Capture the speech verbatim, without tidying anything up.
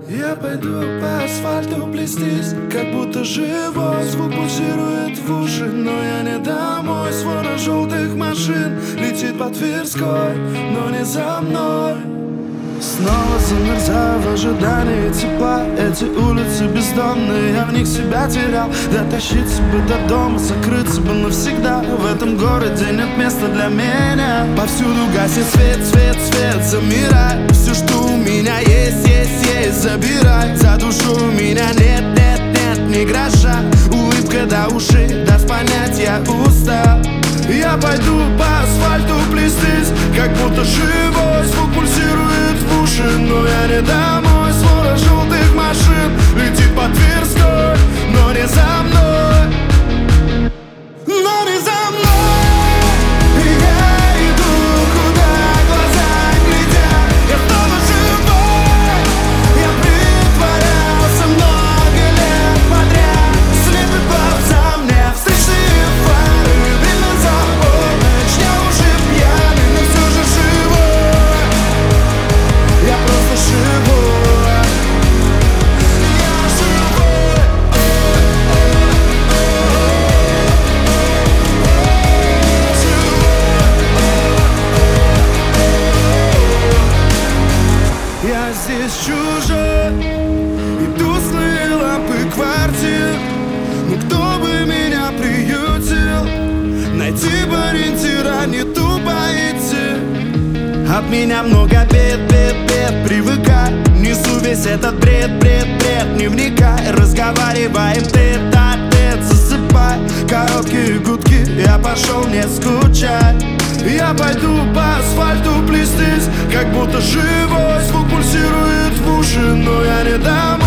Я пойду по асфальту плестись, как будто живой. Звук пульсирует в уши, но я не домой. Свора желтых машин летит по Тверской, но не за мной. Снова замерзаю в ожидании тепла. Эти улицы бездонные, я в них себя терял. Дотащиться бы до дома, закрыться бы навсегда. В этом городе нет места для меня. Повсюду гасит свет, свет, свет, замирай. Все, что у меня есть, есть, есть, забирай. За душу у меня нет, нет, нет, ни гроша. Улыбка до ушей даст понять, я устал. Я пойду по асфальту плестись, как будто живой. Звук пульсирует в уши, но я не домой. Свора желтых машин летит по Тверской, но не за мной. Но не за мной. Я иду, куда глаза глядят. Я снова живой. Я притворялся много лет подряд. Слепит глаза мне встречные фары. Видно за полночь, я уже пьяный, но все же живой. Я просто живой. Я живой. Я здесь чужой, и тусклые лампы квартир. Но кто бы меня приютил? Найти бы ориентира, не тупо идти. От меня много бед, бед, бед, привыкай. Несу весь этот бред, бред, бред, не вникай. Разговариваем тет-а-тет, засыпай. Короткие гудки, я пошел, не скучай. Я пойду по асфальту плестись, как будто живой. Звук пульсирует в уши, но я не дам.